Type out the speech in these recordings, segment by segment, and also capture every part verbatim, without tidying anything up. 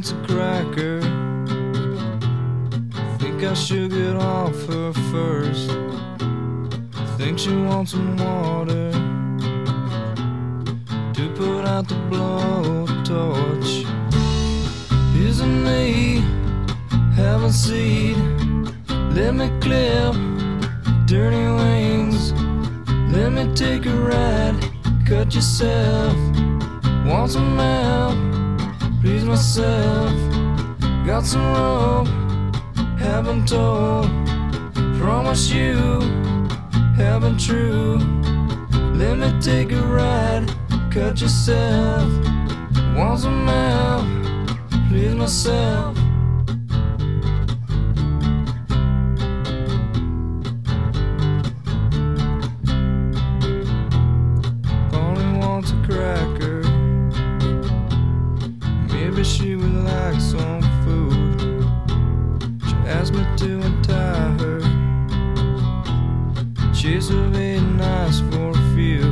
wants a cracker. Think I should get off her first. Think she wants some water to put out the blowtorch. Isn't me having seed? Let me clip dirty wings. Let me take a ride. Cut yourself. Want some help? Please myself. Got some rope. Haven't told. Promise you. Haven't true. Let me take a ride. Cut yourself. Want some help? Please myself. Polly wants a cracker. Maybe she would like some food. She asked me to untie her. Chase of eight nights for a few.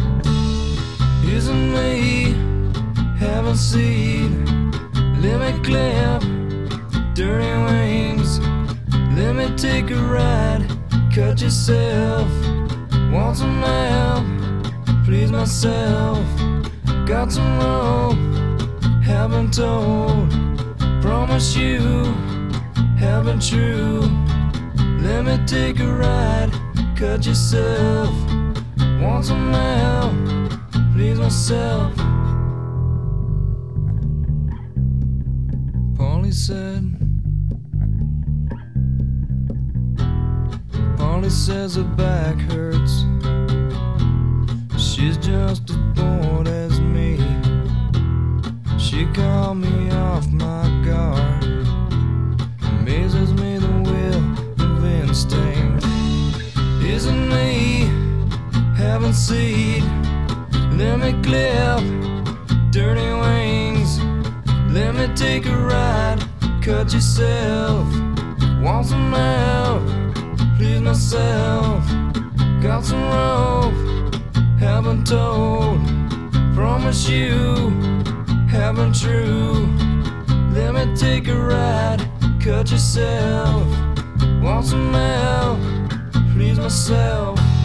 Isn't me having seed? Let me clip dirty wings. Let me take a ride. Cut yourself. Want some help? Please myself. Got some rope. Haven't told. Promise you. Haven't true. Let me take a ride. Cut yourself. Want some help? Please myself. Polly said. Polly says her back hurts. She's just as bored as me. She called me off my guard. Amazes me the will of instinct. Isn't me having seed? Let me clip dirty wings. Let me take a ride. Cut yourself. Want some help? Please myself. Got some rope. Haven't told. Promise you. Haven't true. Let me take a ride. Cut yourself. Want some help? Please myself.